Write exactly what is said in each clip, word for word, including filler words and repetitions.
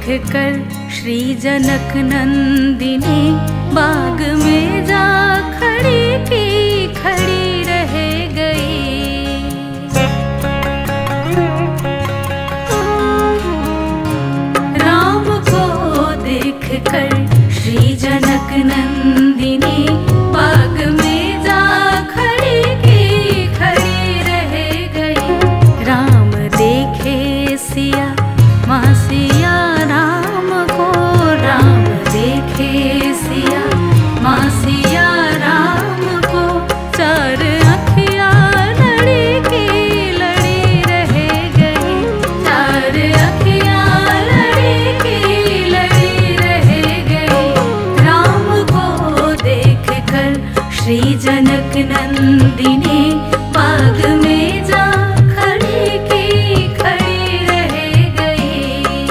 कर श्री जनक नंदिनी बाग में जा खड़ी की खड़ी रह गई। राम को देख कर श्री जनक नंदिनी बाग में जा खड़ी की खड़ी रह गई। राम देखे सिया माँ सिया राम को, राम देखे सिया माँ सिया राम को, चार अखियाँ लड़ी की लड़ी रह गई। चार अखियाँ लड़ी की लड़ी रह गई। राम को देख कर श्री जनक नंदिनी बाग में जा खड़ी की खड़ी रह गई।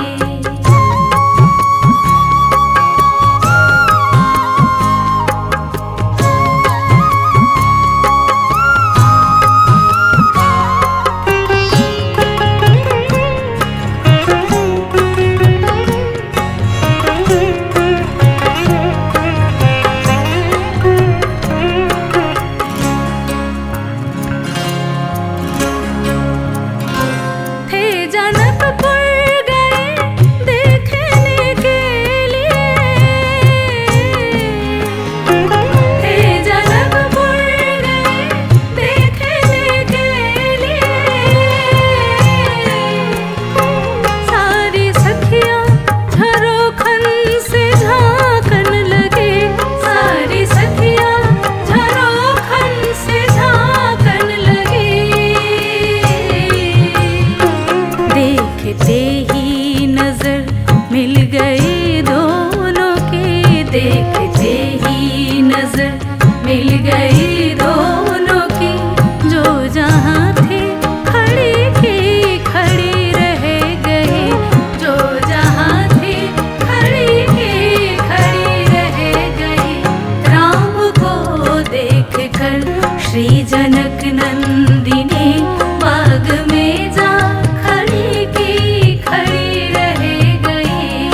देखते ही नजर मिल गई दोनों की, देखते ही नजर मिल गई दोनों की। जो जहाँ थे खड़ी की खड़ी रह गई। जो जहाँ थे खड़ी की खड़ी रह गई। राम को देख कर श्री जनक नंदिनी बाग में जा खड़ी की खड़ी रह गई।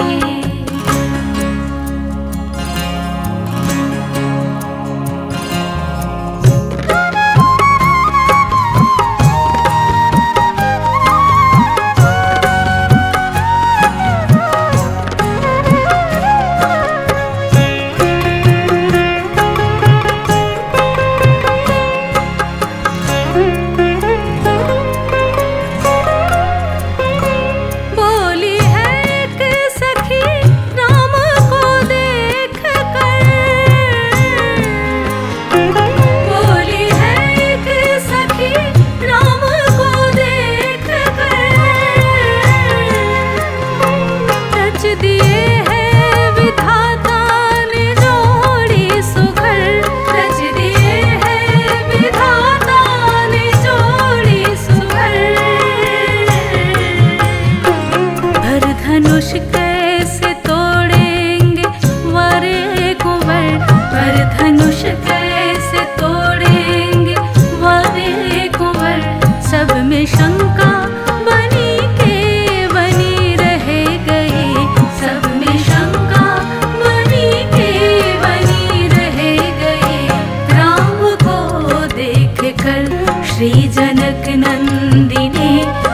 धनुष कैसे तोड़ेंगे वारे कुंवर, पर धनुष कैसे तोड़ेंगे वारे कुंवर। सब में शंका बनी के बनी रह गई। सब में शंका बनी के बनी रह गई। राम को देख कर श्री जनक नंदिनी